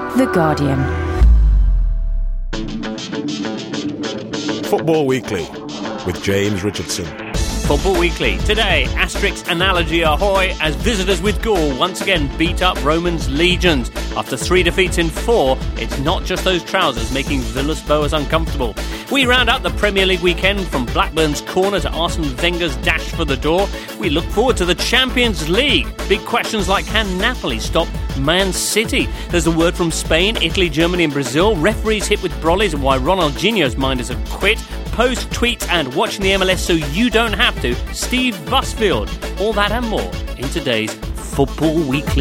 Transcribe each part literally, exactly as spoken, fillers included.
The Guardian. Football Weekly with James Richardson. Football Weekly. Today, Asterix analogy ahoy as visitors with Gaul once again beat up Romans' legions. After three defeats in four, it's not just those trousers making Villas-Boas uncomfortable. We round up the Premier League weekend from Blackburn's corner to Arsene Wenger's dash for the door. We look forward to the Champions League. Big questions like, can Napoli stop Man City? There's a word from Spain, Italy, Germany and Brazil. Referees hit with brollies and why Ronaldinho's minders have quit. Post, tweets and watching the M L S so you don't have to. Steve Busfield. All that and more in today's Football Weekly.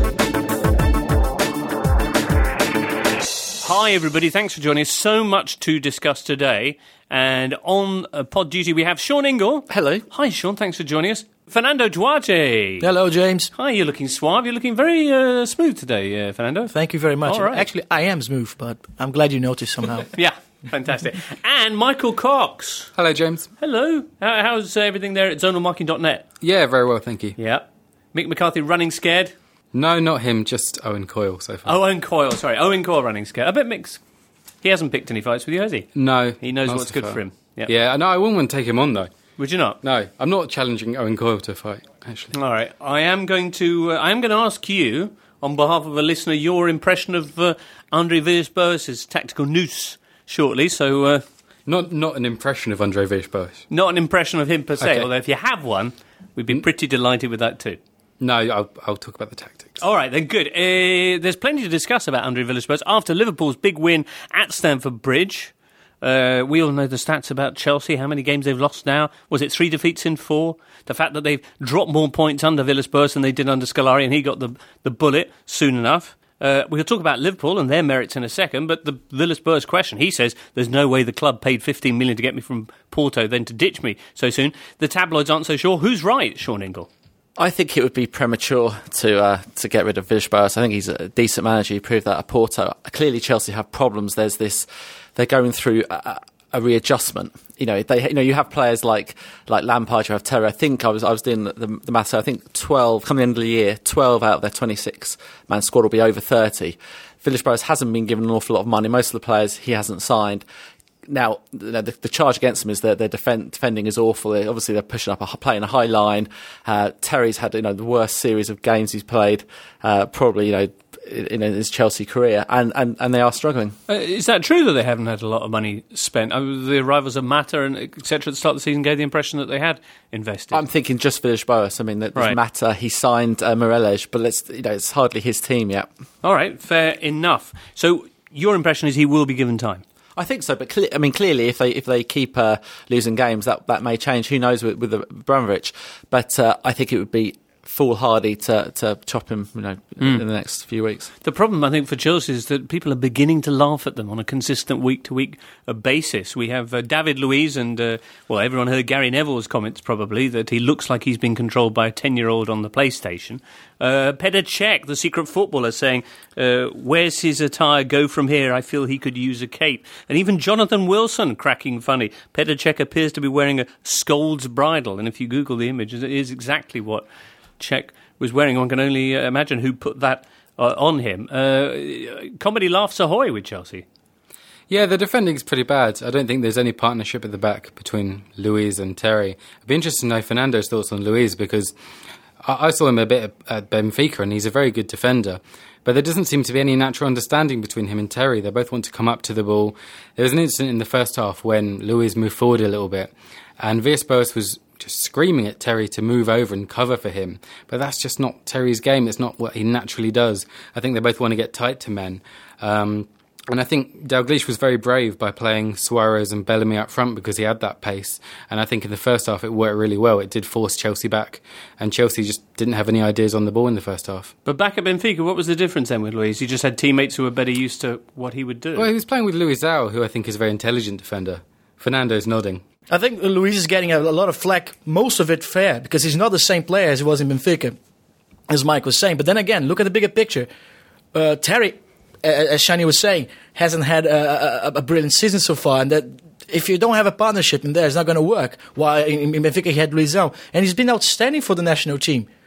Hi everybody, thanks for joining us. So much to discuss today. And on uh, pod duty we have Sean Ingle. Hello. Hi Sean, thanks for joining us. Fernando Duarte. Hello, James. Hi, you're looking suave. You're looking very uh, smooth today, uh, Fernando. Thank you very much. All right. Actually, I am smooth, but I'm glad you noticed somehow. Yeah, fantastic. And Michael Cox. Hello, James. Hello. How, how's uh, everything there at zonal marking dot net? Yeah, very well, thank you. Yeah. Mick McCarthy running scared? No, not him, just Owen Coyle so far. Oh, Owen Coyle, sorry. Owen Coyle running scared. I bet Mick's... He hasn't picked any fights with you, has he? No. He knows not what's so good far. for him. Yep. Yeah, no, I wouldn't want to take him on, though. Would you not? No, I'm not challenging Owen Coyle to a fight, actually. All right. I am going to... Uh, I am going to ask you, on behalf of a listener, your impression of uh, Andre Villas-Boas' tactical noose shortly, so... Uh, Not not an impression of Andre Villas-Boas. not an impression of him per se, Okay. although if you have one, we'd be pretty delighted with that too. No, I'll, I'll talk about the tactics. All right, then, good. Uh, there's plenty to discuss about Andre Villas-Boas. After Liverpool's big win at Stamford Bridge, uh, we all know the stats about Chelsea, how many games they've lost now. Was it three defeats in four? The fact that they've dropped more points under Villas-Boas than they did under Scolari, and he got the, the bullet soon enough. Uh, we'll talk about Liverpool and their merits in a second, but the Villas-Boas question, he says, there's no way the club paid fifteen million pounds to get me from Porto, then to ditch me so soon. The tabloids aren't so sure. Who's right, Sean Ingle? I think it would be premature to uh, to get rid of Villas-Boas. I think he's a decent manager. He proved that at Porto. Clearly, Chelsea have problems. There's this; they're going through a, a readjustment. You know, they you know you have players like like Lampard, you have Terry. I think I was I was doing the, the maths. I think twelve coming the end of the year, twelve out of their twenty-six man squad will be over thirty. Villas-Boas hasn't been given an awful lot of money. Most of the players he hasn't signed. Now, the, the charge against them is that their defend, defending is awful. They, obviously, they're pushing up, a, playing a high line. Uh, Terry's had you know the worst series of games he's played, uh, probably you know in, in his Chelsea career, and, and, and they are struggling. Uh, is that true that they haven't had a lot of money spent? I mean, the arrivals of Mata and et cetera at the start of the season gave the impression that they had invested. I'm thinking just Villas-Boas. I mean, there's right. Mata. He signed uh, Morelos, but let's you know it's hardly his team yet. All right, fair enough. So your impression is he will be given time? I think so, but cle- I mean, clearly, if they if they keep uh, losing games, that that may change. Who knows with, with Abramovich? But uh, I think it would be foolhardy to to chop him, you know, mm. in the next few weeks. The problem, I think, for Chelsea is that people are beginning to laugh at them on a consistent week-to-week uh, basis. We have uh, David Luiz and, uh, well, everyone heard Gary Neville's comments probably, that he looks like he's been controlled by a ten-year-old on the PlayStation. Uh, Petr Cech, the secret footballer, saying, uh, where's his attire go from here? I feel he could use a cape. And even Jonathan Wilson cracking funny. Petr Cech appears to be wearing a Scold's bridle, and if you Google the image, it is exactly what Cech was wearing. One can only uh, imagine who put that uh, on him. Uh, comedy laughs ahoy with Chelsea. Yeah, the defending's pretty bad. I don't think there's any partnership at the back between Luiz and Terry. I'd be interested to know Fernando's thoughts on Luiz, because I, I saw him a bit at Benfica and he's a very good defender. But there doesn't seem to be any natural understanding between him and Terry. They both want to come up to the ball. There was an incident in the first half when Luiz moved forward a little bit and Villas-Boas was just screaming at Terry to move over and cover for him. But that's just not Terry's game. It's not what he naturally does. I think they both want to get tight to men. Um, and I think Dalglish was very brave by playing Suarez and Bellamy up front because he had that pace. And I think in the first half it worked really well. It did force Chelsea back. And Chelsea just didn't have any ideas on the ball in the first half. But back at Benfica, what was the difference then with Luiz? He just had teammates who were better used to what he would do. Well, he was playing with Luizão, who I think is a very intelligent defender. Fernando's nodding. I think Luiz is getting a, a lot of flack, most of it fair, because he's not the same player as he was in Benfica, as Mike was saying. But then again, look at the bigger picture. Uh, Terry, uh, as Shani was saying, hasn't had a, a, a brilliant season so far, and that if you don't have a partnership in there, it's not going to work. While in, in Benfica he had Luizão, and he's been outstanding for the national team.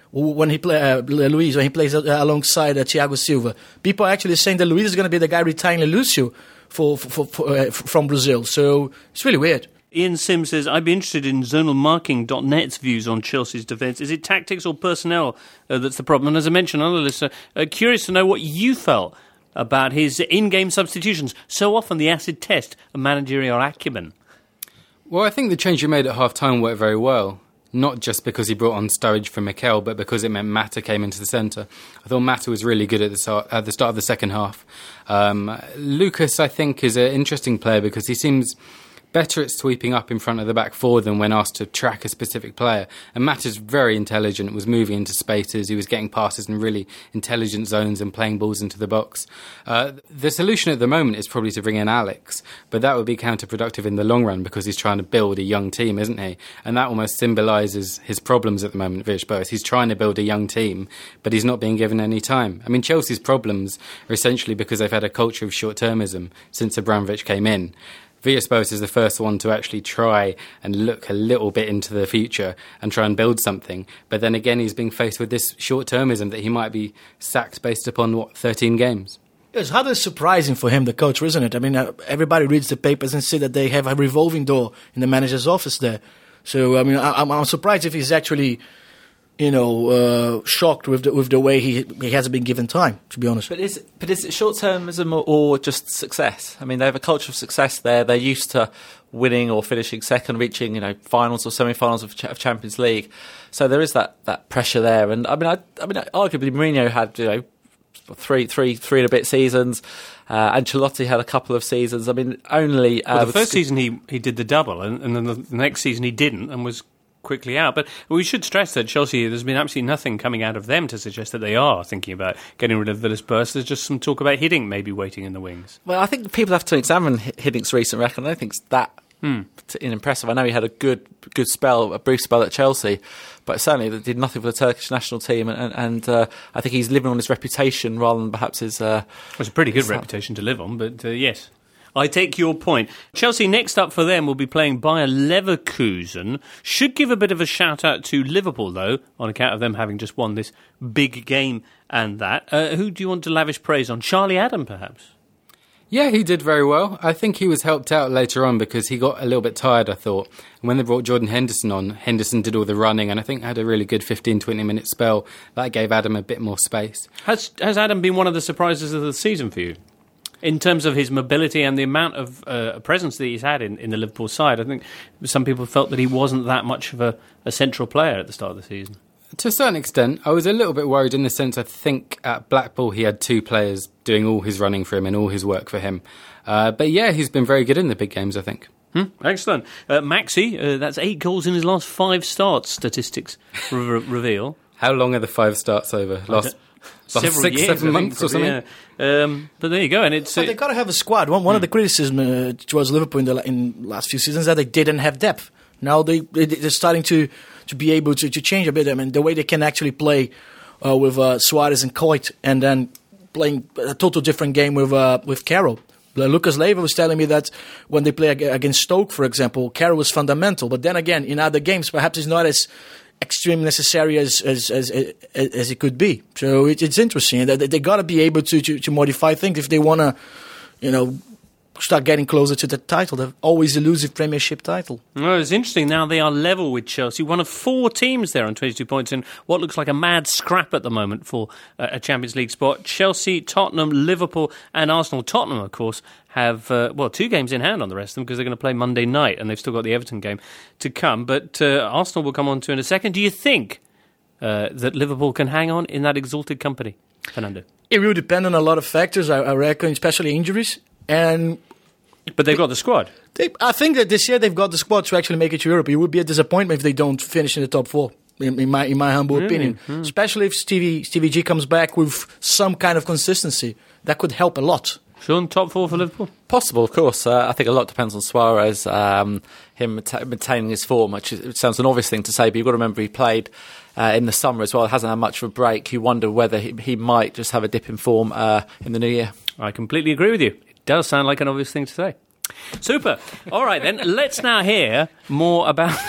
when he play uh, Luis, when he plays uh, alongside uh, Thiago Silva. People are actually saying that Luis is going to be the guy retiring Lucio for, for, for, uh, from Brazil. So it's really weird. Ian Sim says, I'd be interested in zonal marking dot net's views on Chelsea's defence. Is it tactics or personnel uh, that's the problem? And as I mentioned, another listener, uh, curious to know what you felt about his in-game substitutions. So often the acid test of managerial acumen. Well, I think the change you made at half-time worked very well. Not just because he brought on Sturridge for Mikel, but because it meant Mata came into the centre. I thought Mata was really good at the start, at the start of the second half. Um, Lucas, I think, is an interesting player because he seems better at sweeping up in front of the back four than when asked to track a specific player. And Matt is very intelligent, was moving into spaces, he was getting passes in really intelligent zones and playing balls into the box. Uh, the solution at the moment is probably to bring in Alex, but that would be counterproductive in the long run because he's trying to build a young team, isn't he? And that almost symbolises his problems at the moment, Villas-Boas. He's trying to build a young team, but he's not being given any time. I mean, Chelsea's problems are essentially because they've had a culture of short-termism since Abramovich came in. Villas-Boas is the first one to actually try and look a little bit into the future and try and build something. But then again, he's being faced with this short-termism that he might be sacked based upon, what, thirteen games? It's rather surprising for him, the coach, isn't it? I mean, uh, everybody reads the papers and see that they have a revolving door in the manager's office there. So, I mean, I, I'm, I'm surprised if he's actually, you know, uh, shocked with the, with the way he he hasn't been given time, to be honest. But is but is it short-termism or, or just success? I mean, they have a culture of success there. They're used to winning or finishing second, reaching, you know, finals or semi-finals of, of Champions League. So there is that, that pressure there. And I mean, I, I mean, arguably Mourinho had, you know, three, three, three and a bit seasons. Uh, Ancelotti had a couple of seasons. I mean, only uh, well, the first season he he did the double, and, and then the, the next season he didn't and was quickly out. But we should stress that Chelsea, there's been absolutely nothing coming out of them to suggest that they are thinking about getting rid of Villas-Boas. There's just some talk about Hiddink maybe waiting in the wings. Well, I think people have to examine Hiddink's recent record. I don't think it's that hmm. impressive. I know he had a good good spell, a brief spell at Chelsea, but certainly did nothing for the Turkish national team, and, and uh, I think he's living on his reputation rather than perhaps his... Uh, well, it's a pretty good reputation to live on, but uh, yes. I take your point. Chelsea, next up for them, will be playing Bayer Leverkusen. Should give a bit of a shout-out to Liverpool, though, on account of them having just won this big game and that. Uh, who do you want to lavish praise on? Charlie Adam, perhaps? Yeah, he did very well. I think he was helped out later on because he got a little bit tired, I thought. And when they brought Jordan Henderson on, Henderson did all the running and I think had a really good fifteen, twenty minute spell. That gave Adam a bit more space. Has, has Adam been one of the surprises of the season for you? In terms of his mobility and the amount of uh, presence that he's had in, in the Liverpool side, I think some people felt that he wasn't that much of a, a central player at the start of the season. To a certain extent, I was a little bit worried in the sense I think at Blackpool he had two players doing all his running for him and all his work for him. Uh, but yeah, he's been very good in the big games, I think. Hmm, excellent. Uh, Maxi, uh, that's eight goals in his last five starts, statistics re- reveal. How long are the five starts over? Last... Several six, years, seven I months think, or something. Yeah. Um, but there you go, and it's. But uh, they got to have a squad. One, one mm. of the criticism uh, towards Liverpool in the in last few seasons that they didn't have depth. Now they, they they're starting to, to be able to, to change a bit. I mean, the way they can actually play uh, with uh, Suarez and Coit, and then playing a total different game with uh, with Carroll. Lucas Leiva was telling me that when they play against Stoke, for example, Carroll was fundamental. But then again, in other games, perhaps it's not as extremely necessary as as as, as, as it could be. So it, it's interesting. They, they got to be able to, to, to modify things if they want to, you know, start getting closer to the title, the always elusive Premiership title. Well, it's interesting. Now they are level with Chelsea, one of four teams there on twenty-two points in what looks like a mad scrap at the moment for uh, a Champions League spot. Chelsea, Tottenham, Liverpool and Arsenal. Tottenham, of course, have, uh, well, two games in hand on the rest of them because they're going to play Monday night and they've still got the Everton game to come. But uh, Arsenal will come on to in a second. Do you think uh, that Liverpool can hang on in that exalted company, Fernando? It will depend on a lot of factors, I, I reckon, especially injuries. And But they've got the squad. They, I think that this year they've got the squad to actually make it to Europe. It would be a disappointment if they don't finish in the top four, in, in my in my humble really? opinion. Mm. Especially if Stevie Stevie G comes back with some kind of consistency. That could help a lot. Sean, top four for Liverpool? Possible, of course. Uh, I think a lot depends on Suarez, um, him maintaining his form, which is, it sounds an obvious thing to say, but you've got to remember he played uh, in the summer as well. It hasn't had much of a break. You wonder whether he, he might just have a dip in form uh, in the new year. I completely agree with you. It does sound like an obvious thing to say. Super. All right, then. Let's now hear more about...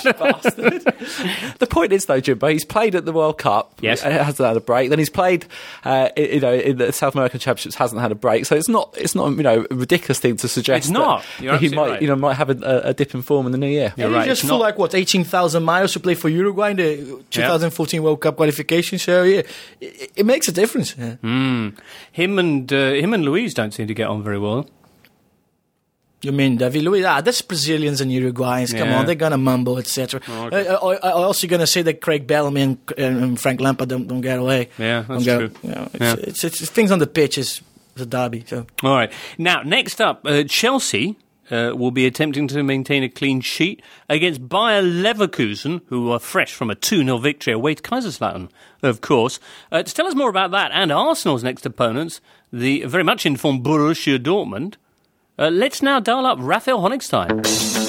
Bastard. The point is, though, Jimbo, he's played at the World Cup. Yes. Hasn't had a break. Then he's played, uh, you know, in the South American Championships, hasn't had a break. So it's not, it's not, you know, a ridiculous thing to suggest. It's not. That You're he absolutely might, right. you know, might have a, a dip in form in the new year. You're And right, he just it's flew not- like, what, eighteen thousand miles to play for Uruguay in the twenty fourteen World Cup qualification. So, yeah, it, it makes a difference. Yeah. Mm. Him and uh, him and Luis don't seem to get on very well. You mean David Luiz? Ah, that's Brazilians and Uruguayans. Come Yeah. on, they're gonna mumble, et cetera. Oh, okay. I, I, I also gonna say that Craig Bellamy and, and Frank Lampard don't, don't get away. Yeah, Don't that's get- true. You know, it's, Yeah. it's, it's, it's things on the pitch is the derby. So All right. Now, next up, uh, Chelsea uh, will be attempting to maintain a clean sheet against Bayer Leverkusen, who are fresh from a two nil victory away to Kaiserslautern, of course. Uh, to tell us more about that and Arsenal's next opponents, the very much informed Borussia Dortmund, uh, let's now dial up Raphael Honigstein.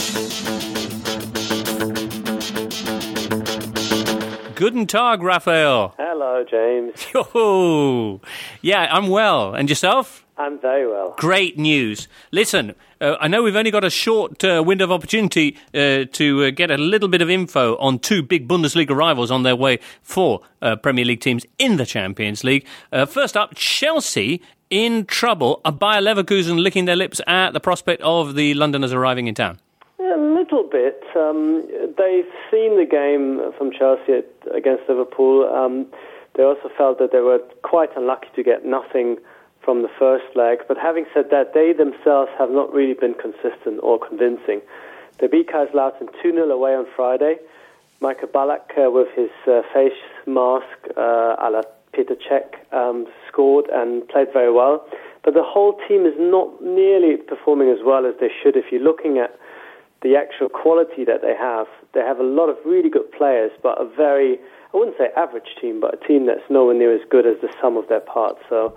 Guten Tag, Raphael. Hello, James. Yo, yeah, I'm well. And yourself? I'm very well. Great news. Listen, uh, I know we've only got a short uh, window of opportunity uh, to uh, get a little bit of info on two big Bundesliga rivals on their way for uh, Premier League teams in the Champions League. Uh, first up, Chelsea in trouble. Are Bayer Leverkusen licking their lips at the prospect of the Londoners arriving in town? A little bit. Um, they've seen the game from Chelsea at, against Liverpool. Um, they also felt that they were quite unlucky to get nothing from the first leg. But having said that, they themselves have not really been consistent or convincing. They beat Kaiserslautern two nil away on Friday. Michael Ballack, uh, with his uh, face mask uh, a la Peter Cech, um, scored and played very well. But the whole team is not nearly performing as well as they should. If you're looking at the actual quality that they have, they have a lot of really good players, but a very, I wouldn't say average team, but a team that's nowhere near as good as the sum of their parts. So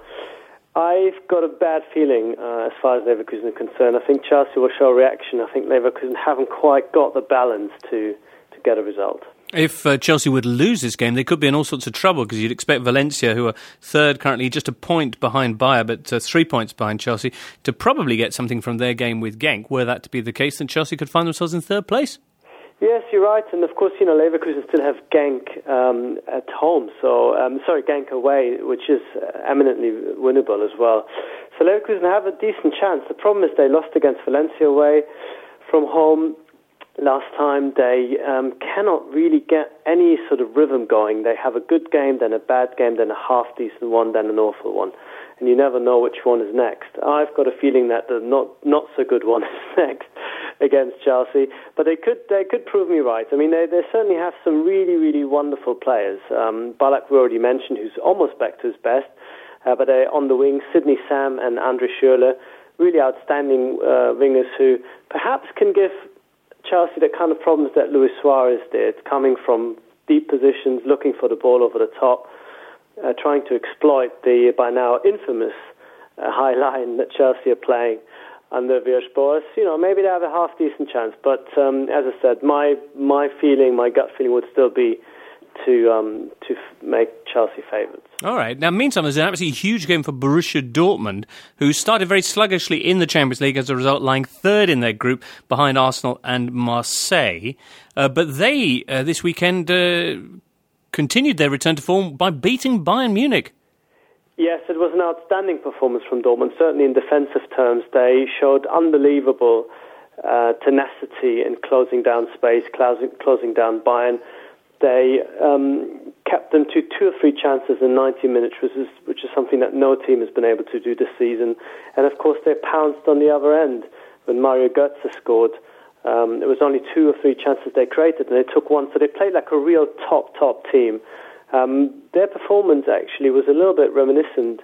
I've got a bad feeling uh, as far as Leverkusen are concerned. I think Chelsea will show reaction. I think Leverkusen haven't quite got the balance to, to get a result. If uh, Chelsea would lose this game, they could be in all sorts of trouble, because you'd expect Valencia, who are third currently, just a point behind Bayer, but uh, three points behind Chelsea, to probably get something from their game with Genk. Were that to be the case, then Chelsea could find themselves in third place. Yes, you're right, and of course, you know, Leverkusen still have Genk um, at home, so, um, sorry, Genk away, which is eminently winnable as well. So Leverkusen have a decent chance. The problem is they lost against Valencia away from home last time. They um, cannot really get any sort of rhythm going. They have a good game, then a bad game, then a half-decent one, then an awful one. And you never know which one is next. I've got a feeling that the not not so good one is next against Chelsea, but they could they could prove me right. I mean, they, they certainly have some really really wonderful players. Um, Ballack we already mentioned, who's almost back to his best, uh, but they on the wing, Sidney Sam and Andre Schürrle, really outstanding uh, wingers who perhaps can give Chelsea the kind of problems that Luis Suarez did, coming from deep positions, looking for the ball over the top. Uh, trying to exploit the, by now, infamous uh, high line that Chelsea are playing under Villas-Boas. You know, maybe they have a half-decent chance. But, um, as I said, my my feeling, my gut feeling would still be to um, to f- make Chelsea favourites. All right. Now, meantime, there's an absolutely huge game for Borussia Dortmund, who started very sluggishly in the Champions League, as a result lying third in their group behind Arsenal and Marseille. Uh, but they, uh, this weekend... Uh, continued their return to form by beating Bayern Munich. Yes, it was an outstanding performance from Dortmund. Certainly in defensive terms, they showed unbelievable uh, tenacity in closing down space, closing, closing down Bayern. They um, kept them to two or three chances in ninety minutes, which is, which is something that no team has been able to do this season. And of course, they pounced on the other end when Mario Götze scored. Um, it was only two or three chances they created, and they took one. So they played like a real top, top team. Um, their performance actually was a little bit reminiscent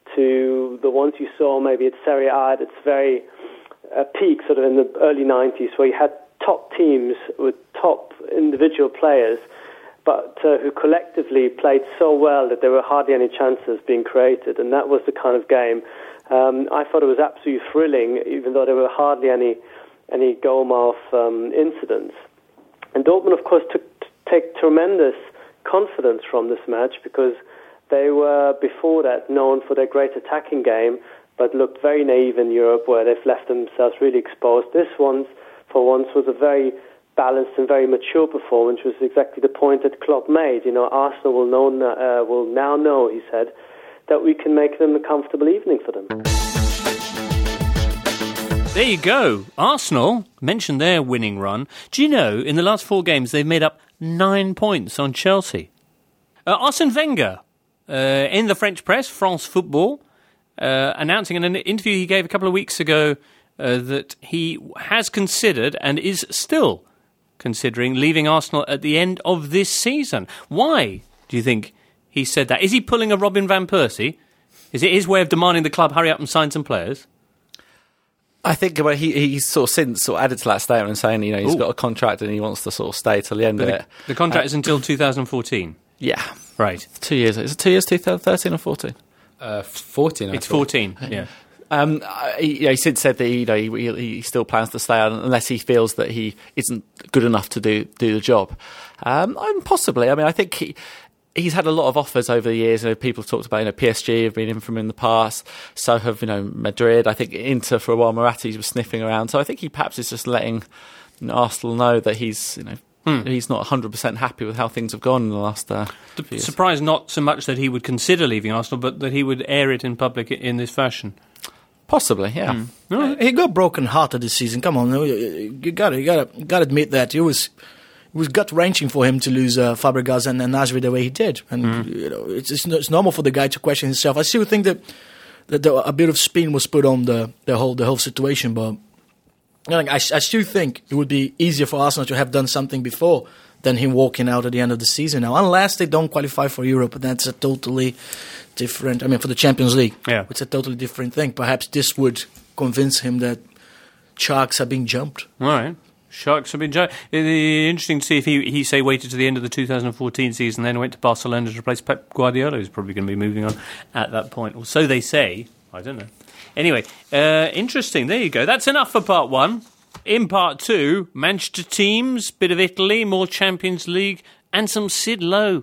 to the ones you saw maybe at Serie A at its very uh, peak, sort of in the early nineties, where you had top teams with top individual players, but uh, who collectively played so well that there were hardly any chances being created, and that was the kind of game. Um, I thought it was absolutely thrilling, even though there were hardly any any goal-mouth um, incidents. And Dortmund, of course, took take tremendous confidence from this match, because they were, before that, known for their great attacking game, but looked very naive in Europe, where they've left themselves really exposed. This one, for once, was a very balanced and very mature performance, which was exactly the point that Klopp made. You know, Arsenal will know uh, will now know, he said, that we can make them a comfortable evening for them. There you go. Arsenal mentioned their winning run. Do you know, in the last four games, they've made up nine points on Chelsea. Uh, Arsene Wenger, uh, in the French press, France Football, uh, announcing in an interview he gave a couple of weeks ago uh, that he has considered and is still considering leaving Arsenal at the end of this season. Why do you think he said that? Is he pulling a Robin van Persie? Is it his way of demanding the club hurry up and sign some players? I think well, he he's sort of since sort of added to that statement and saying, you know, he's Ooh. got a contract and he wants to sort of stay till the end But of the, it. the contract Uh, is until two thousand fourteen. Yeah. Right. Two years. Is it two years, two thousand thirteen or fourteen? Uh, fourteen, I It's thought. fourteen, yeah. Um, he, you know, he since said that he, you know, he, he still plans to stay on unless he feels that he isn't good enough to do do the job. Um, and possibly. I mean, I think he, he's had a lot of offers over the years. You know, people have talked about, you know, P S G have been in from him in the past. So have, you know, Madrid. I think Inter for a while. Moratti was sniffing around. So I think he perhaps is just letting, you know, Arsenal know that he's, you know, hmm. he's not one hundred percent happy with how things have gone in the last uh, few years. Surprised not so much that he would consider leaving Arsenal, but that he would air it in public in this fashion. Possibly, yeah. Mm. No, he got broken hearted this season. Come on, you got to, you got to, got to admit that it was, it was gut wrenching for him to lose uh, Fabregas and, and Nasri the way he did, and mm. you know, it's, it's it's normal for the guy to question himself. I still think that that the, a bit of spin was put on the the whole the whole situation, but you know, I, I still think it would be easier for Arsenal to have done something before than him walking out at the end of the season now, unless they don't qualify for Europe, and that's a totally different, I mean, for the Champions League, yeah. It's a totally different thing. Perhaps this would convince him that sharks are being jumped. All right. Sharks have been jumped. It'd be interesting to see if he, he, say, waited to the end of the two thousand fourteen season, then went to Barcelona to replace Pep Guardiola, who's probably going to be moving on at that point. Or so they say. I don't know. Anyway, uh, interesting. There you go. That's enough for part one. In part two, Manchester teams, bit of Italy, more Champions League, and some Sid Lowe.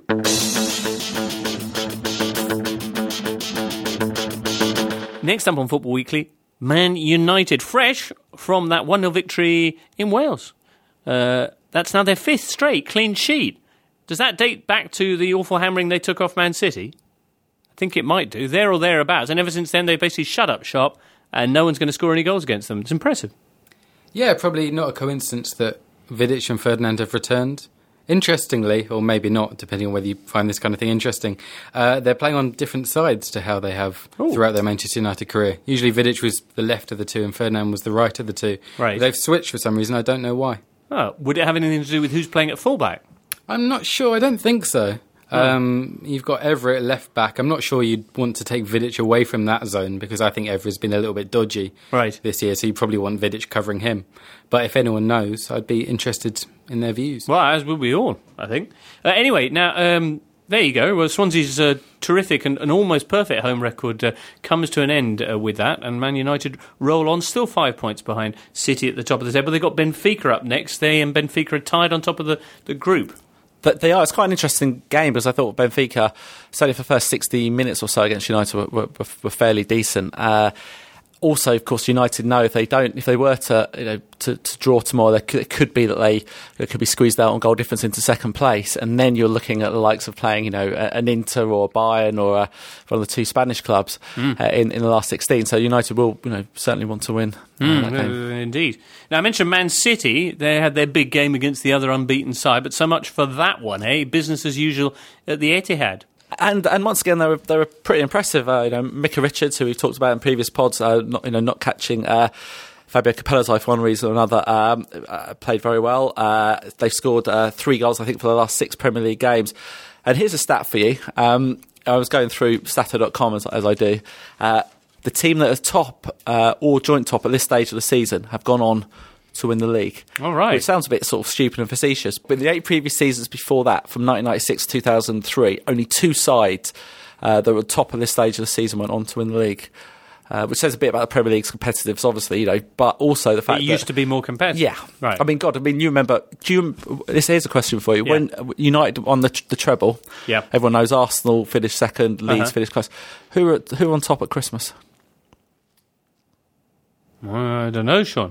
Next up on Football Weekly, Man United, fresh from that one nil victory in Wales. Uh, that's now their fifth straight clean sheet. Does that date back to the awful hammering they took off Man City? I think it might do, there or thereabouts. And ever since then, they've basically shut up shop, and no one's going to score any goals against them. It's impressive. Yeah, probably not a coincidence that Vidic and Ferdinand have returned. Interestingly, or maybe not, depending on whether you find this kind of thing interesting, uh, they're playing on different sides to how they have Ooh. throughout their Manchester United career. Usually Vidic was the left of the two and Ferdinand was the right of the two. Right. They've switched for some reason, I don't know why. Oh, would it have anything to do with who's playing at fullback? I'm not sure, I don't think so. Um, you've got Everett left back. I'm not sure you'd want to take Vidic away from that zone because I think Everett's been a little bit dodgy right. this year, so you probably want Vidic covering him. But if anyone knows, I'd be interested in their views. Well, as will we all, I think. Uh, anyway, now, um, there you go. Well, Swansea's uh, terrific and, and almost perfect home record uh, comes to an end uh, with that, and Man United roll on, still five points behind City at the top of the table. They've got Benfica up next. They and Benfica are tied on top of the, the group. But they are. It's quite an interesting game because I thought Benfica, certainly for the first sixty minutes or so against United, were, were, were fairly decent. Uh, also, of course, United know if they don't, if they were to, you know, to, to draw tomorrow, there could, it could be that they, they could be squeezed out on goal difference into second place, and then you're looking at the likes of playing, you know, an Inter or Bayern or uh, one of the two Spanish clubs mm. uh, in in the last sixteen. So United will, you know, certainly want to win. Mm, uh, indeed. Now I mentioned Man City. They had their big game against the other unbeaten side, but so much for that one, eh? Business as usual at the Etihad. And and once again, they were they were pretty impressive. Uh, you know, Micah Richards, who we've talked about in previous pods, uh, not you know not catching uh, Fabio Capella's eye for one reason or another, um, uh, played very well. Uh, they've scored uh, three goals, I think, for the last six Premier League games. And here's a stat for you. Um, I was going through stato dot com as, as I do. Uh, the team that is top uh, or joint top at this stage of the season have gone on to win the league. All right. Which sounds a bit sort of stupid and facetious, but in the eight previous seasons before that, from nineteen ninety-six to two thousand three, only two sides uh, that were top of this stage of the season went on to win the league. Uh, which says a bit about the Premier League's competitiveness, obviously, you know, but also the fact it that... It used to be more competitive. Yeah. Right. I mean, God, I mean, you remember... Do you, this here's a question for you. Yeah. When United won the, the treble, yeah. everyone knows Arsenal finished second, Leeds uh-huh. finished close. Who were, who were on top at Christmas? I don't know, Sean.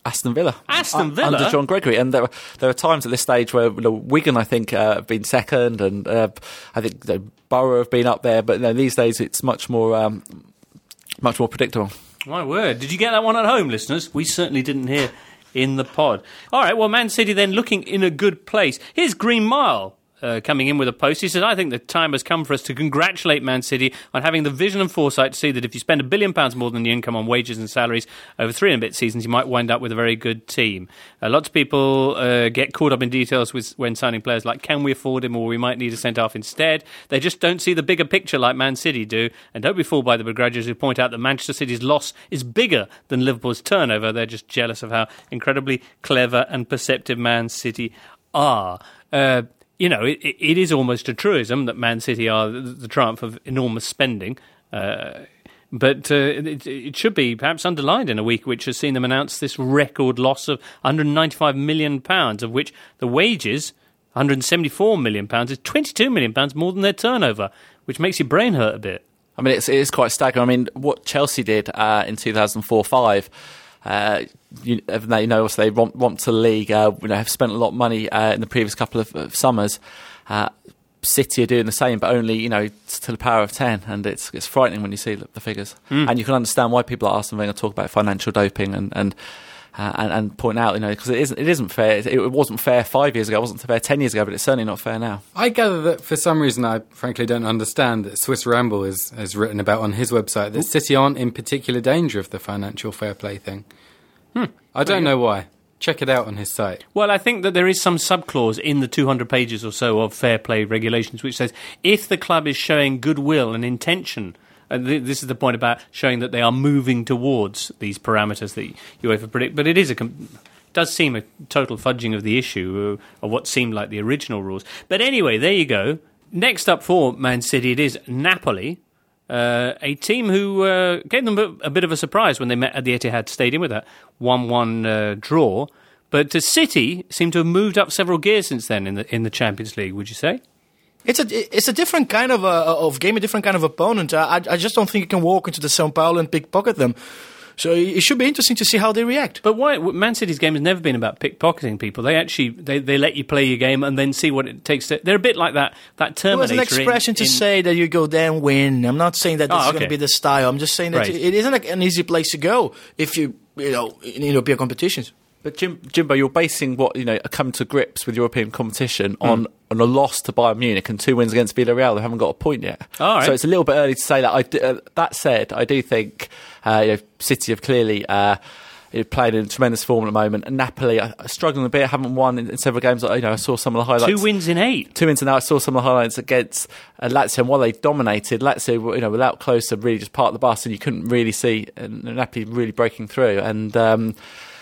Aston Villa. Aston Villa? Under John Gregory. And there were, there are times at this stage where you know, Wigan, I think, uh, have been second, and uh, I think you know, Borough have been up there, but you know, these days it's much more um, much more predictable. My word. Did you get that one at home, listeners? We certainly didn't hear in the pod. All right, well, Man City then looking in a good place. Here's Green Mile. Uh, coming in with a post. He says, I think the time has come for us to congratulate Man City on having the vision and foresight to see that if you spend a billion pounds more than the income on wages and salaries over three and a bit seasons, you might wind up with a very good team. Uh, lots of people uh, get caught up in details with, when signing players like, can we afford him, or we might need a centre-half instead. They just don't see the bigger picture like Man City do, and don't be fooled by the begrudgers who point out that Manchester City's loss is bigger than Liverpool's turnover. They're just jealous of how incredibly clever and perceptive Man City are. Uh, You know, it, it is almost a truism that Man City are the, the triumph of enormous spending. Uh, but uh, it, it should be perhaps underlined in a week which has seen them announce this record loss of one hundred ninety-five million pounds, of which the wages, one hundred seventy-four million pounds, is twenty-two million pounds more than their turnover, which makes your brain hurt a bit. I mean, it's, it is quite staggering. I mean, what Chelsea did uh, in two thousand four five... Uh, you, you know, also they romp, romp to the league. Uh, you know, have spent a lot of money uh, in the previous couple of, of summers. Uh, City are doing the same, but only you know to the power of ten, and it's it's frightening when you see the figures. Mm. And you can understand why people at Arsene Wenger talk about financial doping and and uh, and, and point out, you know, because it isn't it isn't fair. It, it wasn't fair five years ago. It wasn't fair ten years ago, but it's certainly not fair now. I gather that for some reason I frankly don't understand that Swiss Ramble has has written about on his website that Ooh. City aren't in particular danger of the financial fair play thing. Hmm. I don't know why. Check it out on his site. Well, I think that there is some subclause in the two hundred pages or so of fair play regulations which says if the club is showing goodwill and intention, and th- this is the point about showing that they are moving towards these parameters that UEFA predict, but it is a com- does seem a total fudging of the issue uh, of what seemed like the original rules. But anyway, there you go. Next up for Man City, it is Napoli. Uh, a team who uh, gave them a, a bit of a surprise when they met at the Etihad Stadium with that one one uh, draw. But uh, City seem to have moved up several gears since then in the in the Champions League, would you say? It's a it's a different kind of uh, of game, a different kind of opponent. I I just don't think you can walk into the São Paulo and pickpocket them. So it should be interesting to see how they react. But why Man City's game has never been about pickpocketing people. They actually they, they let you play your game and then see what it takes to... They're a bit like that that Terminator. Well, it's an expression in, to in, say that you go there and win. I'm not saying that this oh, is okay. going to be the style. I'm just saying that right. it isn't an easy place to go if you you know in European competitions. But Jim, Jimbo, you're basing what you know come to grips with European competition mm. on, on a loss to Bayern Munich and two wins against Villarreal. They haven't got a point yet, All right. so it's a little bit early to say that. I do, uh, that said, I do think uh, you know, City have clearly uh, you know, played in tremendous form at the moment. And Napoli are struggling a bit, haven't won in, in several games. You know, I saw some of the highlights. Two wins in eight. Two wins in eight. I saw some of the highlights against uh, Lazio, and while they dominated, Lazio, you know, without Klose, really just parked the bus, and you couldn't really see uh, Napoli really breaking through. And um,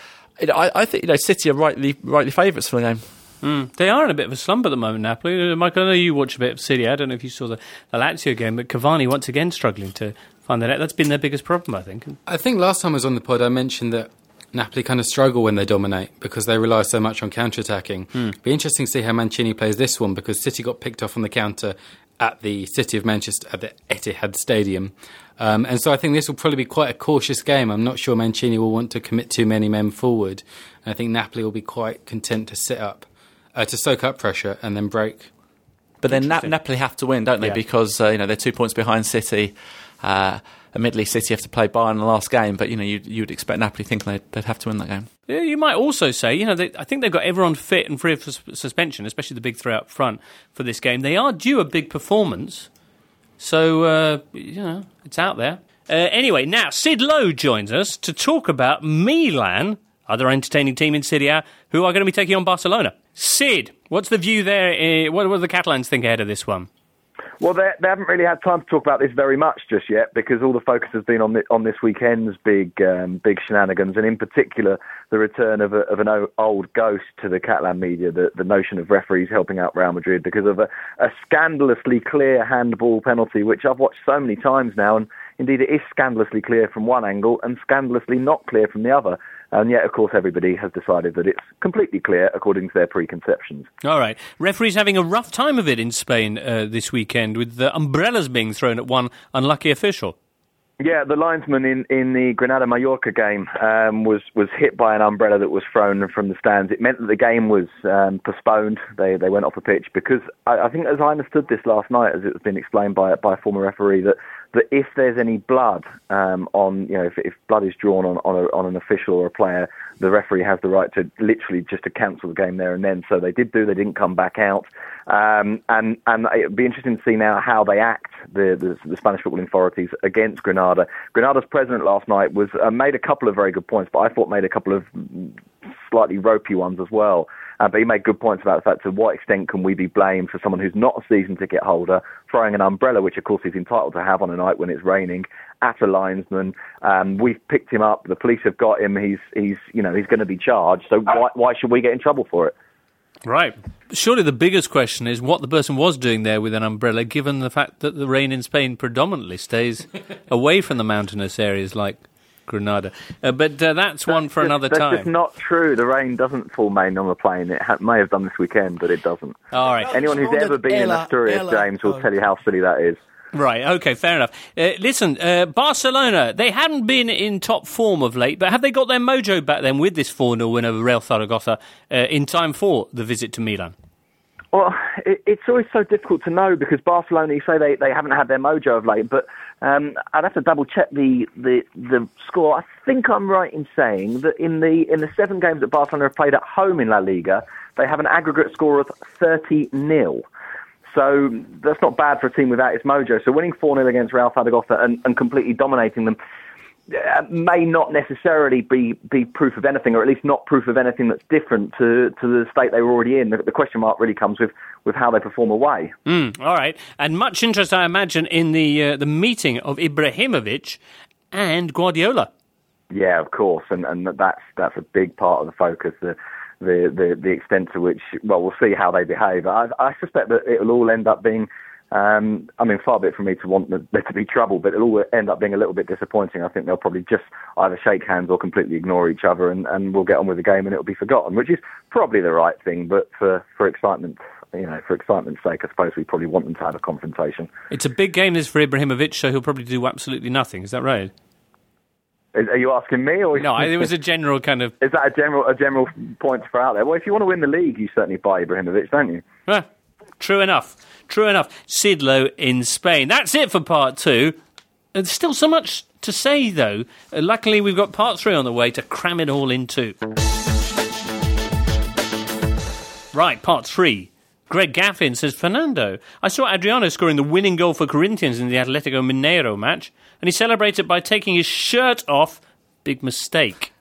I, I think you know City are rightly rightly favourites for the game. Mm. They are in a bit of a slump at the moment, Napoli. Michael, I know you watch a bit of City. I don't know if you saw the, the Lazio game, but Cavani once again struggling to find that out. That's been their biggest problem, I think. I think last time I was on the pod, I mentioned that Napoli kind of struggle when they dominate because they rely so much on counter-attacking. Mm. It'll be interesting to see how Mancini plays this one because City got picked off on the counter at the City of Manchester, at the Etihad Stadium. Um, and so I think this will probably be quite a cautious game. I'm not sure Mancini will want to commit too many men forward. And I think Napoli will be quite content to sit up, uh, to soak up pressure and then break. But then Na- Napoli have to win, don't they? Yeah. Because uh, you know they're two points behind City. Uh, admittedly, City have to play Bayern in the last game, but you know you, you'd expect Napoli thinking they'd, they'd have to win that game. Yeah, you might also say, you know, they, I think they've got everyone fit and free of sus- suspension, especially the big three up front for this game. They are due a big performance, so uh, you know it's out there. Uh, anyway, now Sid Lowe joins us to talk about Milan, other entertaining team in Serie A, who are going to be taking on Barcelona. Sid, what's the view there? Uh, what, what do the Catalans think ahead of this one? Well, they, they haven't really had time to talk about this very much just yet because all the focus has been on the, on this weekend's big um, big shenanigans, and in particular the return of, a, of an o- old ghost to the Catalan media, the, the notion of referees helping out Real Madrid because of a, a scandalously clear handball penalty, which I've watched so many times now, and indeed it is scandalously clear from one angle and scandalously not clear from the other. And yet, of course, everybody has decided that it's completely clear according to their preconceptions. All right. Referees having a rough time of it in Spain uh, this weekend with the umbrellas being thrown at one unlucky official. Yeah, the linesman in, in the Granada-Mallorca game um, was, was hit by an umbrella that was thrown from the stands. It meant that the game was um, postponed. They they went off the pitch because I, I think, as I understood this last night, as it's been explained by by a former referee, that, that if there's any blood um, on, you know, if, if blood is drawn on on, a, on an official or a player, the referee has the right to literally just to cancel the game there and then. So they did do. They didn't come back out. Um, and and it'd be interesting to see now how they act, the, the, the Spanish football authorities, against Granada. Granada's president last night was uh, made a couple of very good points, but I thought made a couple of slightly ropey ones as well. Uh, but he made good points about the fact to what extent can we be blamed for someone who's not a season ticket holder throwing an umbrella, which of course he's entitled to have on a night when it's raining, at a linesman. Um, we've picked him up. The police have got him. He's he's you know he's going to be charged. So why why should we get in trouble for it? Right. Surely the biggest question is what the person was doing there with an umbrella, given the fact that the rain in Spain predominantly stays away from the mountainous areas like Granada. Uh, but uh, that's one for just, another that's time. That's just not true. The rain doesn't fall mainly on the plane. It ha- may have done this weekend, but it doesn't. All right. Anyone who's ever been in Asturias, James, will tell you how silly that is. Right, okay, fair enough. Uh, listen, uh, Barcelona, they hadn't been in top form of late, but have they got their mojo back then with this four nil win over Real Zaragoza uh, in time for the visit to Milan? Well, it, it's always so difficult to know because Barcelona, you say they, they haven't had their mojo of late, but um, I'd have to double check the, the, the score. I think I'm right in saying that in the in the seven games that Barcelona have played at home in La Liga, they have an aggregate score of thirty nil. So that's not bad for a team without its mojo. So winning four nil against Real Zaragoza and, and completely dominating them uh, may not necessarily be, be proof of anything, or at least not proof of anything that's different to, to the state they were already in. The, the question mark really comes with, with how they perform away. Mm, all right. And much interest, I imagine, in the uh, the meeting of Ibrahimovic and Guardiola. Yeah, of course. And, and that's, that's a big part of the focus. The, The, the the extent to which, well, we'll see how they behave. I, I suspect that it'll all end up being, um, I mean, far be it from me to want there to be trouble, but it'll all end up being a little bit disappointing. I think they'll probably just either shake hands or completely ignore each other, and, and we'll get on with the game and it'll be forgotten, which is probably the right thing. But for, for excitement, you know, for excitement's sake, I suppose we probably want them to have a confrontation. It's a big game this for Ibrahimovic, so he'll probably do absolutely nothing. Is that right? Are you asking me, or no? It was a general kind of. Is that a general a general point to throw out there? Well, if you want to win the league, you certainly buy Ibrahimovic, don't you? Well, true enough. True enough. Sidlo in Spain. That's it for part two. There's still so much to say, though. Uh, luckily, we've got part three on the way to cram it all into. Right, part three. Greg Gaffin says, Fernando, I saw Adriano scoring the winning goal for Corinthians in the Atletico Mineiro match, and he celebrated by taking his shirt off. Big mistake.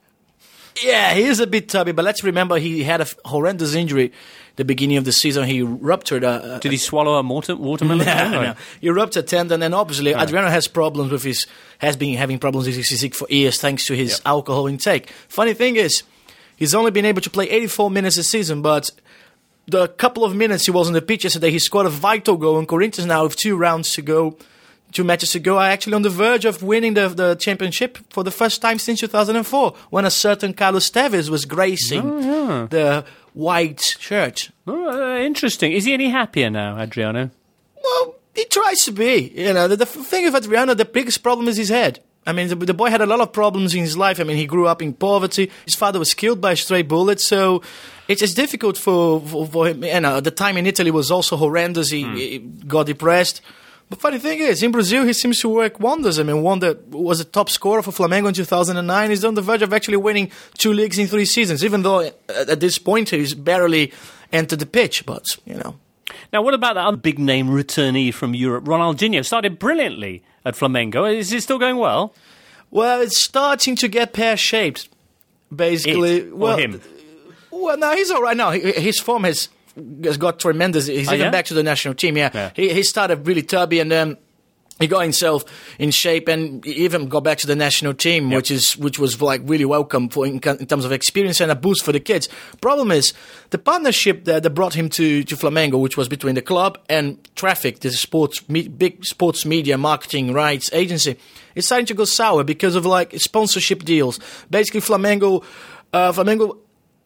Yeah, he is a bit tubby, but let's remember he had a horrendous injury at the beginning of the season. He ruptured a... a Did he swallow a water, watermelon? No, no. He ruptured a tendon, and obviously no. Adriano has problems with his... has been having problems with his physique for years thanks to his yep. alcohol intake. Funny thing is, he's only been able to play eighty-four minutes this season, but... the couple of minutes he was on the pitch yesterday, he scored a vital goal. And Corinthians now with two rounds to go, two matches to go, are actually on the verge of winning the the championship for the first time since two thousand four, when a certain Carlos Tevez was gracing oh, yeah. the white shirt. Oh, uh, interesting. Is he any happier now, Adriano? Well, he tries to be. You know, the, the thing with Adriano, the biggest problem is his head. I mean, the, the boy had a lot of problems in his life. I mean, he grew up in poverty. His father was killed by a stray bullet, so it's, it's difficult for, for, for him. You know, the time in Italy was also horrendous. He, mm. he got depressed. But funny thing is, in Brazil, he seems to work wonders. I mean, one that was a top scorer for Flamengo in two thousand nine. He's on the verge of actually winning two leagues in three seasons, even though at this point he's barely entered the pitch. But, you know. Now, what about that other big-name returnee from Europe, Ronaldinho? Started brilliantly at Flamengo. Is it still going well? Well, it's starting to get pear-shaped, basically. It, well, or him? Well, no, he's all right now. His form has has got tremendous. He's oh, even yeah? back to the national team. Yeah, yeah. He, he started really tubby, and then he got himself in shape, and he even got back to the national team, yep. which is which was like really welcome for in, in terms of experience and a boost for the kids. Problem is the partnership that, that brought him to, to Flamengo, which was between the club and Traffic, the sports me, big sports media marketing rights agency. It's starting to go sour because of like sponsorship deals. Basically, Flamengo, uh, Flamengo.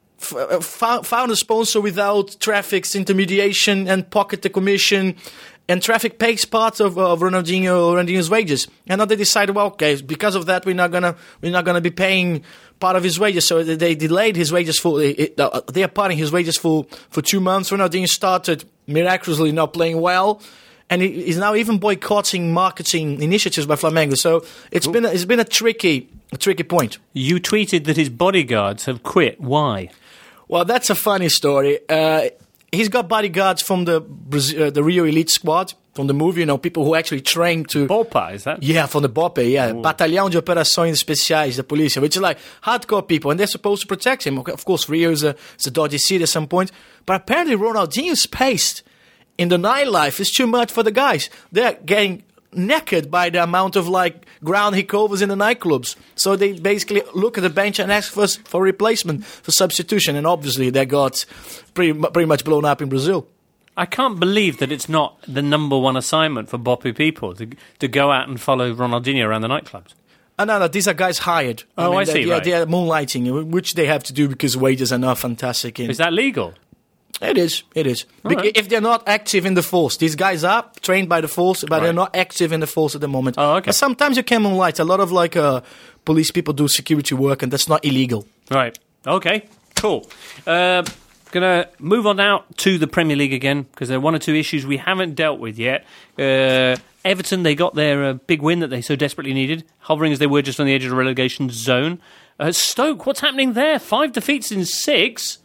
F- found a sponsor without Traffic's intermediation and pocket the commission, and traffic pays part of, of Ronaldinho, Ronaldinho's wages. And now they decided, well, okay, because of that, we're not gonna we're not gonna be paying part of his wages. So they, they delayed his wages for it, uh, they are parting his wages for, for two months. Ronaldinho started miraculously not playing well, and he is now even boycotting marketing initiatives by Flamengo. So it's Ooh. been a, it's been a tricky a tricky point. You tweeted that his bodyguards have quit. Why? Well, that's a funny story. Uh, he's got bodyguards from the Brazil, uh, the Rio Elite Squad, from the movie, you know, people who actually train to... BOPA, is that? Yeah, from the BOPA, yeah. Ooh. Batalhão de Operações Especiais da Polícia, which is like hardcore people, and they're supposed to protect him. Of course, Rio is a, is a dodgy city at some point, but apparently Ronaldinho's pace in the nightlife is too much for the guys. They're getting knackered by the amount of like ground he covers in the nightclubs. So they basically look at the bench and ask for for replacement, for substitution, and obviously they got pretty pretty much blown up in Brazil. I can't believe that it's not the number one assignment for Boppy people to to go out and follow Ronaldinho around the nightclubs. Oh, no, no, these are guys hired. Oh, I, mean, I see, Yeah, right. they are moonlighting, which they have to do because wages are not fantastic. In. Is that legal? It is, it is. Right. If they're not active in the force. These guys are trained by the force, but right. they're not active in the force at the moment. Oh, okay. But sometimes you can moonlight. A lot of like uh, police people do security work, and that's not illegal. Right. Okay, cool. Uh, Going to move on now to the Premier League again, because there are one or two issues we haven't dealt with yet. Uh, Everton, they got their uh, big win that they so desperately needed, hovering as they were just on the edge of the relegation zone. Uh, Stoke, what's happening there? Five defeats in six.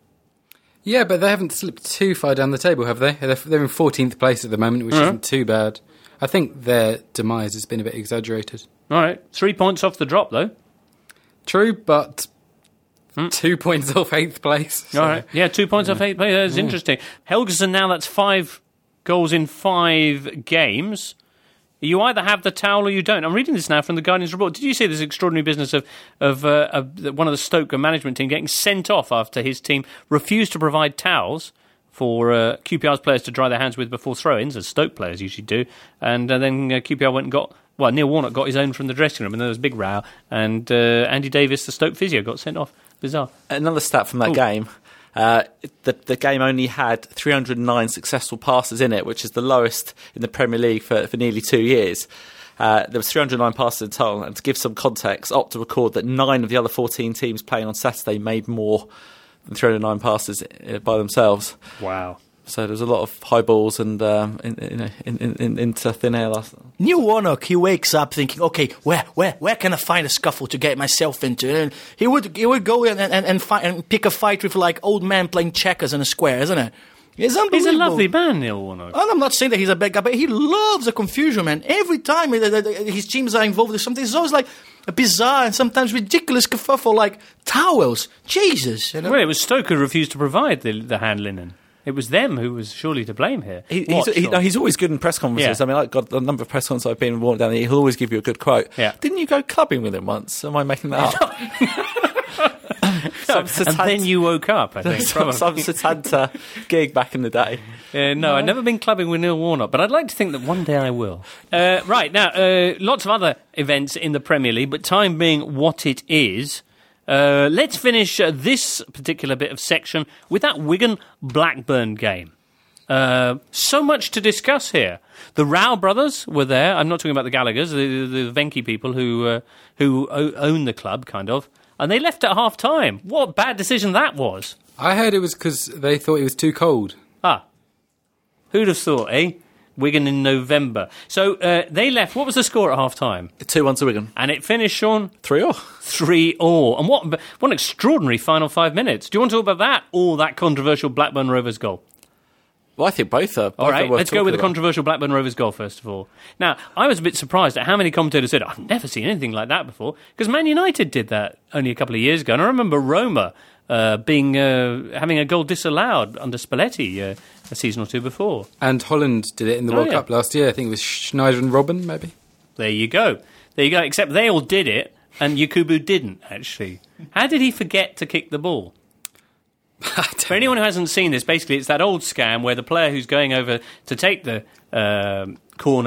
Yeah, but they haven't slipped too far down the table, have they? They're, they're in fourteenth place at the moment, which mm-hmm. isn't too bad. I think their demise has been a bit exaggerated. All right. Three points off the drop, though. True, but mm. two points off eighth place. So. All right. Yeah, two points yeah. off eighth place. That's yeah. interesting. Helgeson now, that's five goals in five games. You either have the towel or you don't. I'm reading this now from the Guardian's report. Did you see this extraordinary business of of, uh, of one of the Stoke management team getting sent off after his team refused to provide towels for uh, Q P R's players to dry their hands with before throw-ins, as Stoke players usually do, and uh, then uh, Q P R went and got... Well, Neil Warnock got his own from the dressing room, and there was a big row, and uh, Andy Davis, the Stoke physio, got sent off. Bizarre. Another stat from that Ooh. game... Uh, the, the game only had three hundred nine successful passes in it, which is the lowest in the Premier League for, for nearly two years. Uh, there was three hundred nine passes in total, and to give some context, Opta record that nine of the other fourteen teams playing on Saturday made more than three hundred nine passes by themselves. Wow. So there was a lot of high balls and um, in, in, in, in, into thin air last night. Neil Warnock, he wakes up thinking, okay, where where where can I find a scuffle to get myself into? And he would he would go and and and, fight, and pick a fight with like old man playing checkers in a square, isn't it? It's unbelievable. He's a lovely man, Neil Warnock. And I'm not saying that he's a bad guy, but he loves a confusion, man. Every time his teams are involved in something, it's always like a bizarre and sometimes ridiculous kerfuffle, like towels. Jesus. You know? Well, it was Stoke who refused to provide the, the hand linen. It was them who was surely to blame here. He, he's, he, no, he's always good in press conferences. Yeah. I mean, I've got a number of press conferences I've been involved down there. He'll always give you a good quote. Yeah. Didn't you go clubbing with him once? Am I making that up? some and then you woke up, I think. some some Satanta gig back in the day. Uh, no, no, I've never been clubbing with Neil Warnock, but I'd like to think that one day I will. Uh, right, now, uh, lots of other events in the Premier League, but time being what it is... Uh, let's finish uh, this particular bit of section with that Wigan-Blackburn game. Uh, so much to discuss here. The Rao brothers were there. I'm not talking about the Gallaghers, the, the, the Venky people who uh, who o- own the club, kind of. And they left at half-time. What a bad decision that was. I heard it was because they thought it was too cold. Ah. Who'd have thought, eh? Wigan in November. So uh, they left. What was the score at half-time? two one to Wigan. And it finished, Sean? three all. three all. And what, what an extraordinary final five minutes. Do you want to talk about that or that controversial Blackburn Rovers goal? Well, I think both are. Both all right, are let's go with about. the controversial Blackburn Rovers goal first of all. Now, I was a bit surprised at how many commentators said, I've never seen anything like that before, because Man United did that only a couple of years ago. And I remember Roma uh, being uh, having a goal disallowed under Spalletti uh, a season or two before. And Holland did it in the oh, World yeah. Cup last year. I think it was Schneider and Robben, maybe. There you go. There you go. Except they all did it, and Yakubu didn't, actually. How did he forget to kick the ball? For anyone who hasn't seen this, basically it's that old scam where the player who's going over to take the um, corner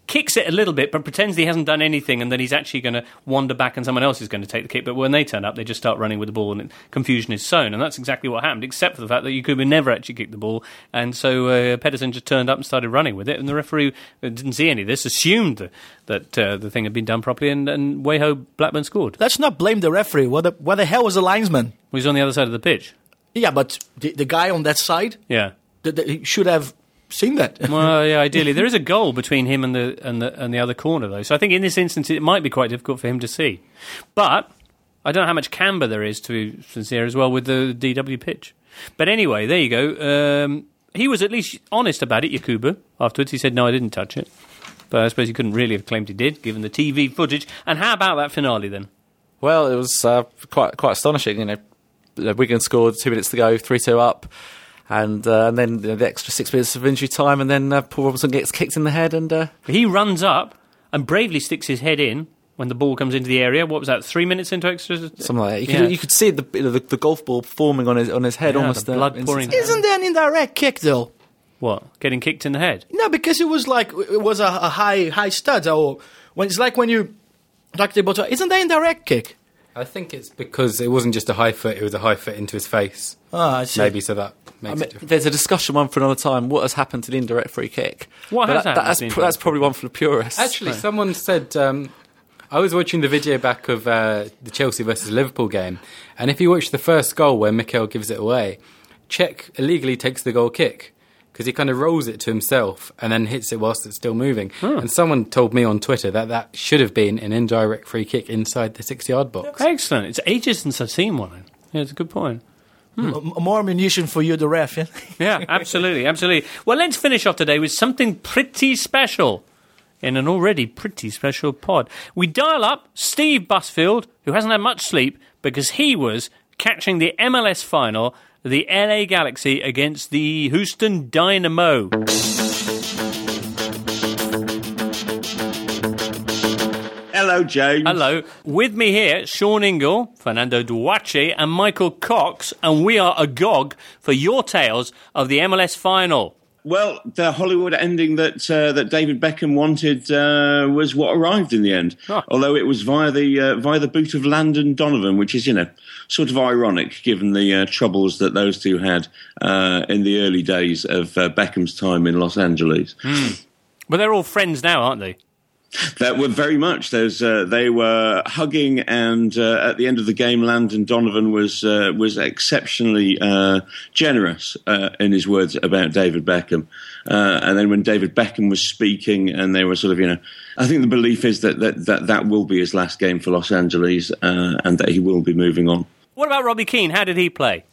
kicks it a little bit, but pretends he hasn't done anything, and then he's actually going to wander back and someone else is going to take the kick. But when they turn up, they just start running with the ball, and confusion is sown. And that's exactly what happened, except for the fact that Yakubu never actually kicked the ball. And so uh, Pedersen just turned up and started running with it, and the referee didn't see any of this, assumed that, that uh, the thing had been done properly, and, and Wayho Blackburn scored. Let's not blame the referee. What the, what the hell was the linesman? Well, he's on the other side of the pitch. Yeah, but the, the guy on that side, yeah, the, the, he should have seen that. Well, yeah, ideally. There is a goal between him and the, and the and the other corner, though. So I think in this instance it might be quite difficult for him to see. But I don't know how much camber there is, to be sincere, as well, with the D W pitch. But anyway, there you go. Um, he was at least honest about it, Yakubu. Afterwards he said, no, I didn't touch it. But I suppose he couldn't really have claimed he did, given the T V footage. And how about that finale, then? Well, it was uh, quite quite astonishing. You know, Wigan scored two minutes to go, three two up. And, uh, and then you know, the extra six minutes of injury time, and then uh, Paul Robinson gets kicked in the head. And uh, he runs up and bravely sticks his head in when the ball comes into the area. What was that? Three minutes into extra, something like that. You, yeah. could, you could see the, you know, the the golf ball forming on his on his head, yeah, almost the blood uh, pouring. Isn't that an indirect kick, though? What? Getting kicked in the head? No, because it was like it was a, a high high stud. Or when it's like when you like the bottom. Isn't that an indirect kick? I think it's because it wasn't just a high foot; it was a high foot into his face. Ah, I see. Maybe so that makes I mean, it different. there's a discussion one for another time. What has happened to the indirect free kick? What But has that, happened that's, to the pr- that's indirect probably one for the purists. Actually, someone said um, I was watching the video back of uh, the Chelsea versus Liverpool game, and if you watch the first goal where Mikel gives it away, Cech illegally takes the goal kick because he kind of rolls it to himself and then hits it whilst it's still moving. Hmm. And someone told me on Twitter that that should have been an indirect free kick inside the six-yard box. Excellent. It's ages since I've seen one. Yeah, it's a good point. M- more ammunition for you, the ref. Yeah? Yeah, absolutely, absolutely. Well, let's finish off today with something pretty special in an already pretty special pod. We dial up Steve Busfield, who hasn't had much sleep because he was catching the M L S final, the L A Galaxy against the Houston Dynamo. Hello, James. Hello. With me here, Sean Ingle, Fernando Duache, and Michael Cox, and we are agog for your tales of the M L S final. Well, the Hollywood ending that uh, that David Beckham wanted uh, was what arrived in the end. Oh. Although it was via the uh, via the boot of Landon Donovan, which is, you know, sort of ironic given the uh, troubles that those two had uh, in the early days of uh, Beckham's time in Los Angeles. Mm. But they're all friends now, aren't they? That were very much. Those uh, they were hugging, and uh, at the end of the game, Landon Donovan was uh, was exceptionally uh, generous uh, in his words about David Beckham. Uh, and then when David Beckham was speaking, and they were sort of, you know, I think the belief is that that that, that will be his last game for Los Angeles, uh, and that he will be moving on. What about Robbie Keane? How did he play?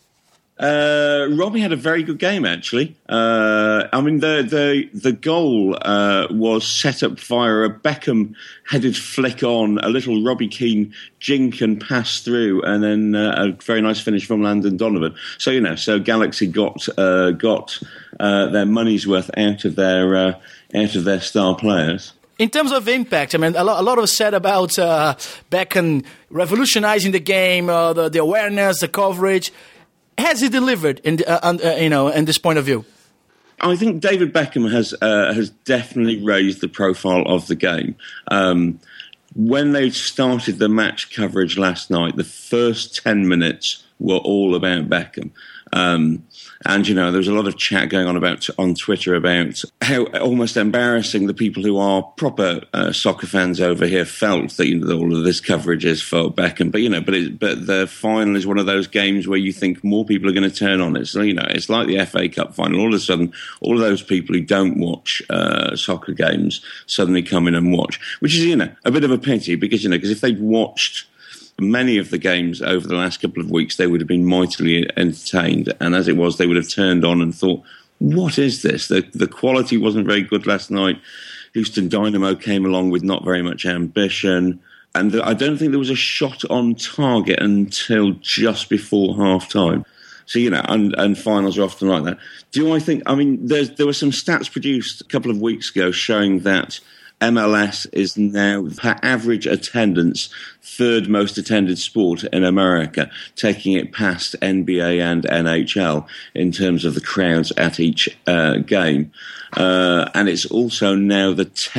Uh, Robbie had a very good game, actually. Uh, I mean, the the the goal uh, was set up via a Beckham-headed flick on, a little Robbie Keane jink and pass through, and then uh, a very nice finish from Landon Donovan. So, you know, so Galaxy got uh, got uh, their money's worth out of their uh, out of their star players. In terms of impact, I mean, a lot, a lot was said about uh, Beckham revolutionizing the game, uh, the, the awareness, the coverage. Has he delivered in the, uh, uh, you know, in this point of view? I think David Beckham has uh, has definitely raised the profile of the game. Um, when they started the match coverage last night, the first ten minutes were all about Beckham. Um, and, you know, there was a lot of chat going on about on Twitter about how almost embarrassing the people who are proper uh, soccer fans over here felt that, you know, all of this coverage is for Beckham. But, you know, but it, but the final is one of those games where you think more people are going to turn on it. So, you know, it's like the F A Cup final. All of a sudden, all of those people who don't watch uh, soccer games suddenly come in and watch, which is, you know, a bit of a pity because, you know, because if they'd watched many of the games over the last couple of weeks, they would have been mightily entertained. And as it was, they would have turned on and thought, what is this? The, the quality wasn't very good last night. Houston Dynamo came along with not very much ambition. And I don't think there was a shot on target until just before half-time. So, you know, and, and finals are often like that. Do I think, I mean, there's, there were some stats produced a couple of weeks ago showing that M L S is now, per average attendance, third most attended sport in America, taking it past N B A and N H L in terms of the crowds at each uh, game. Uh, and it's also now the tenth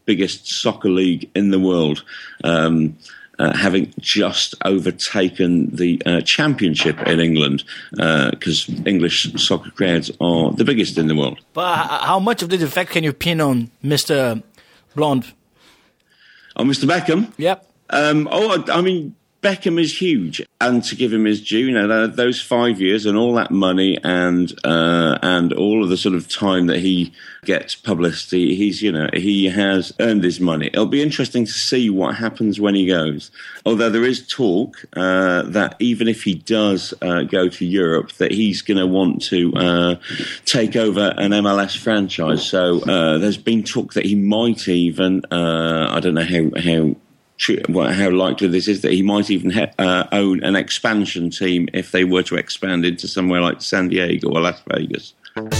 biggest soccer league in the world, um, uh, having just overtaken the uh, championship in England, because uh, English soccer crowds are the biggest in the world. But how much of this effect can you pin on Mister Blonde? On Mister Beckham? Yep. Um, oh, I, I mean, Beckham is huge, and to give him his due, you know, those five years and all that money and uh, and all of the sort of time that he gets publicity, he's, you know, he has earned his money. It'll be interesting to see what happens when he goes. Although there is talk uh, that even if he does uh, go to Europe, that he's going to want to uh, take over an M L S franchise. So uh, there's been talk that he might even, uh, I don't know how how. how likely this is, that he might even ha- uh, own an expansion team if they were to expand into somewhere like San Diego or Las Vegas.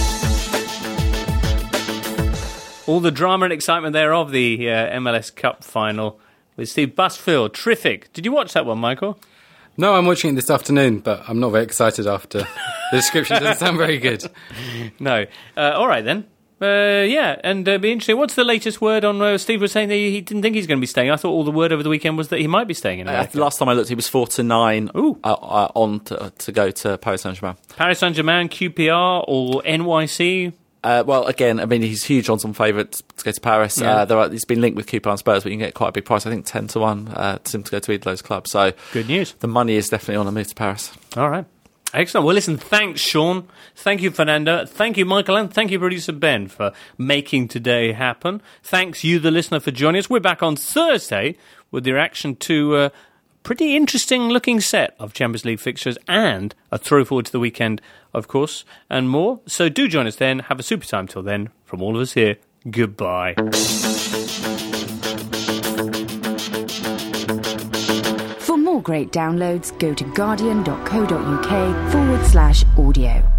All the drama and excitement there of the uh, M L S Cup final with Steve Busfield. Terrific. Did you watch that one, Michael? No, I'm watching it this afternoon, but I'm not very excited after the description. Doesn't sound very good. No. Uh, all right, then. Uh, yeah, and uh, be interesting. What's the latest word on uh, Steve was saying that he didn't think he's going to be staying? I thought all the word over the weekend was that he might be staying in America. Uh, last time I looked, he was four to nine Ooh. Uh, uh, on to, to go to Paris Saint-Germain. Paris Saint-Germain, Q P R or N Y C? Uh, well, again, I mean, he's huge odds on favourite to go to Paris. Yeah. Uh, there are, he's been linked with Q P R and Spurs, but you can get quite a big price. I think ten to one uh, to him to go to either of those clubs. So good news. The money is definitely on a move to Paris. All right. Excellent. Well, listen, thanks, Sean. Thank you, Fernando. Thank you, Michael. And thank you, producer Ben, for making today happen. Thanks, you, the listener, for joining us. We're back on Thursday with the reaction to a pretty interesting-looking set of Champions League fixtures and a throw forward to the weekend, of course, and more. So do join us then. Have a super time till then. From all of us here, goodbye. For more great downloads, go to guardian.co.uk forward slash audio.